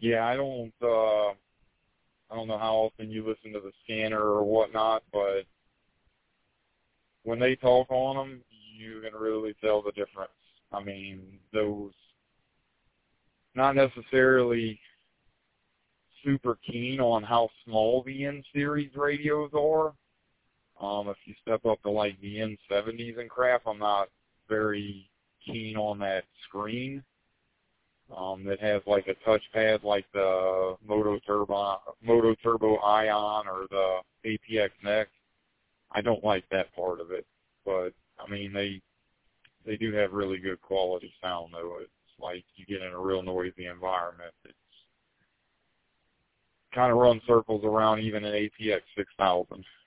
Yeah, I don't know how often you listen to the scanner or whatnot, but when they talk on them, you can really tell the difference. I mean, those not necessarily super keen on how small the N-series radios are. If you step up to like the N70s and crap, I'm not very keen on that screen that has like a touchpad like the Moto Turbo Ion or the APX Next. I don't like that part of it, but I mean they do have really good quality sound though. It's like you get in a real noisy environment. It's kind of run circles around even an APX 6000.